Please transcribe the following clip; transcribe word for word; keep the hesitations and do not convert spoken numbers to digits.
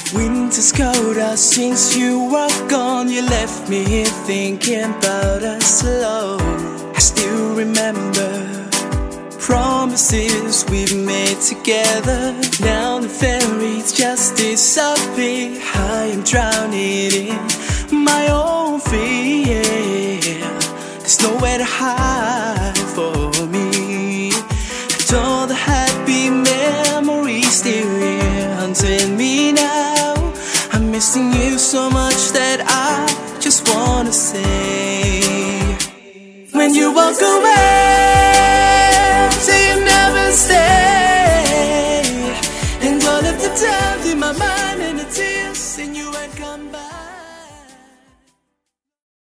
Winter's colder since you were gone. You left me here thinking about us alone. I still remember promises we've made together. Now the ferry's just disappeared. I am drowning in my own fear. There's nowhere to hide for me. And all the happy memories still here haunting me now. I'm missing you so much that I just wanna say, when you walk away,